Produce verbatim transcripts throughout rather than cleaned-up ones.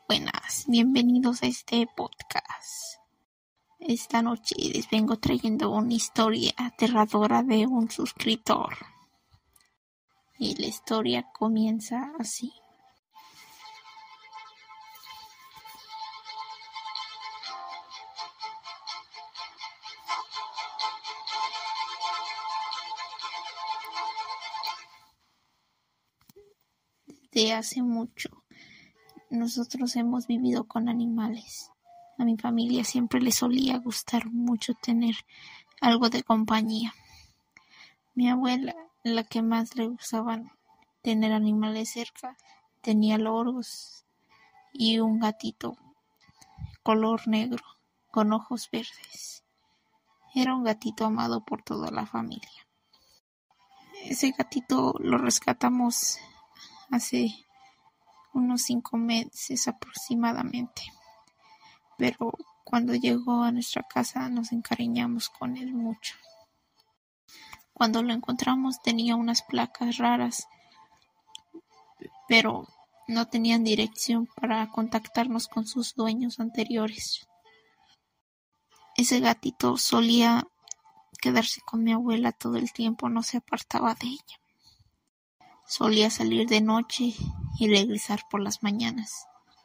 Buenas, bienvenidos a este podcast. Esta noche les vengo trayendo una historia aterradora de un suscriptor. Y la historia comienza así. Desde hace mucho, nosotros hemos vivido con animales. A mi familia siempre le solía gustar mucho tener algo de compañía. Mi abuela, la que más le gustaban tener animales cerca, tenía loros y un gatito color negro con ojos verdes. Era un gatito amado por toda la familia. Ese gatito lo rescatamos hace unos cinco meses aproximadamente, pero cuando llegó a nuestra casa nos encariñamos con él mucho. Cuando lo encontramos tenía unas placas raras, pero no tenían dirección para contactarnos con sus dueños anteriores. Ese gatito solía quedarse con mi abuela todo el tiempo, no se apartaba de ella. Solía salir de noche y regresar por las mañanas.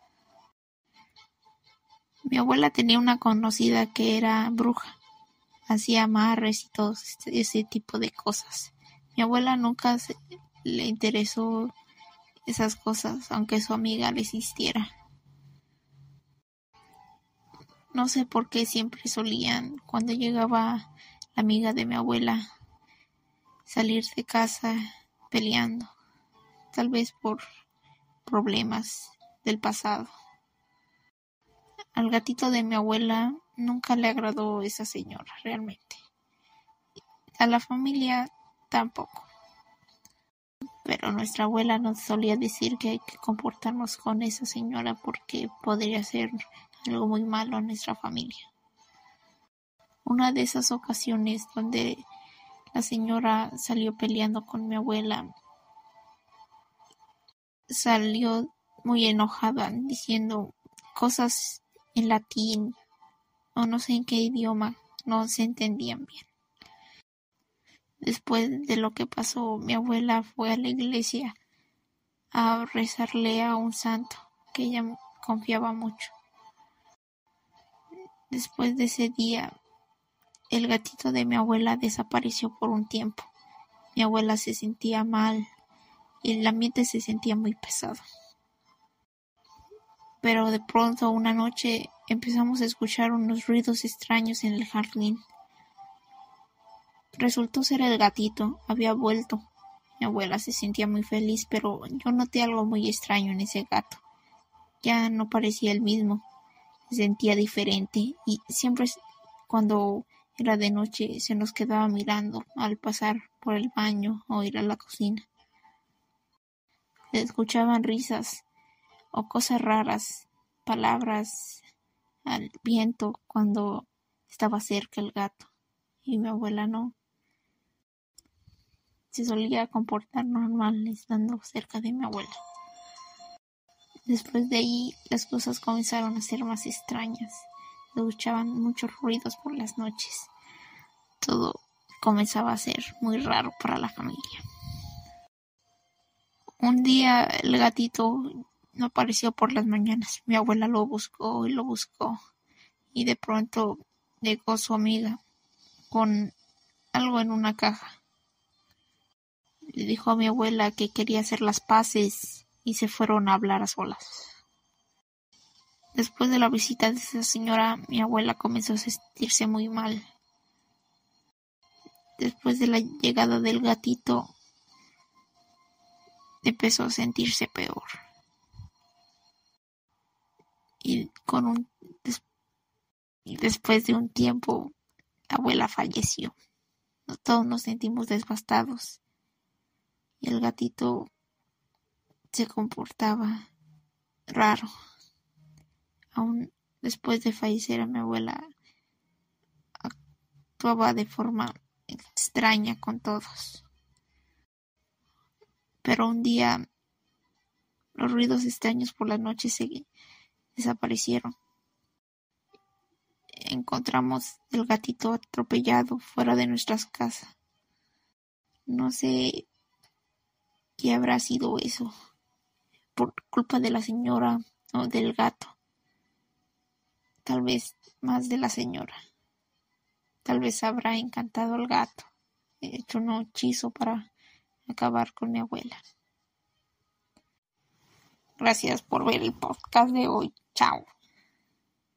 Mi abuela tenía una conocida que era bruja, hacía amarres y todo ese tipo de cosas. Mi abuela nunca se, le interesó esas cosas, aunque su amiga le insistiera. No sé por qué siempre solían, cuando llegaba la amiga de mi abuela, salir de casa peleando, tal vez por problemas del pasado. Al gatito de mi abuela nunca le agradó esa señora realmente. A la familia tampoco. Pero nuestra abuela nos solía decir que hay que comportarnos con esa señora porque podría ser algo muy malo en nuestra familia. Una de esas ocasiones donde la señora salió peleando con mi abuela, salió muy enojada diciendo cosas en latín o no sé en qué idioma, no se entendían bien. Después de lo que pasó, mi abuela fue a la iglesia a rezarle a un santo que ella confiaba mucho. Después de ese día, el gatito de mi abuela desapareció por un tiempo. Mi abuela se sentía mal y el ambiente se sentía muy pesado. Pero de pronto, una noche, empezamos a escuchar unos ruidos extraños en el jardín. Resultó ser el gatito, había vuelto. Mi abuela se sentía muy feliz, pero yo noté algo muy extraño en ese gato. Ya no parecía el mismo, se sentía diferente y siempre cuando era de noche se nos quedaba mirando al pasar por el baño o ir a la cocina. Se escuchaban risas o cosas raras, palabras al viento cuando estaba cerca el gato y mi abuela no. Se solía comportar normal estando cerca de mi abuela. Después de ahí las cosas comenzaron a ser más extrañas. Se escuchaban muchos ruidos por las noches. Todo comenzaba a ser muy raro para la familia. Un día el gatito no apareció por las mañanas. Mi abuela lo buscó y lo buscó. Y de pronto llegó su amiga con algo en una caja. Le dijo a mi abuela que quería hacer las paces y se fueron a hablar a solas. Después de la visita de esa señora, mi abuela comenzó a sentirse muy mal. Después de la llegada del gatito, empezó a sentirse peor. Y con un des- y después de un tiempo, la abuela falleció. Todos nos sentimos devastados. Y el gatito se comportaba raro. Aún después de fallecer a mi abuela, actuaba de forma extraña con todos. Pero un día los ruidos extraños por la noche se desaparecieron. Encontramos el gatito atropellado fuera de nuestras casas. No sé qué habrá sido eso, por culpa de la señora o del gato. Tal vez más de la señora. Tal vez habrá encantado al gato, hecho un hechizo para acabar con mi abuela. Gracias por ver el podcast de hoy. Chao.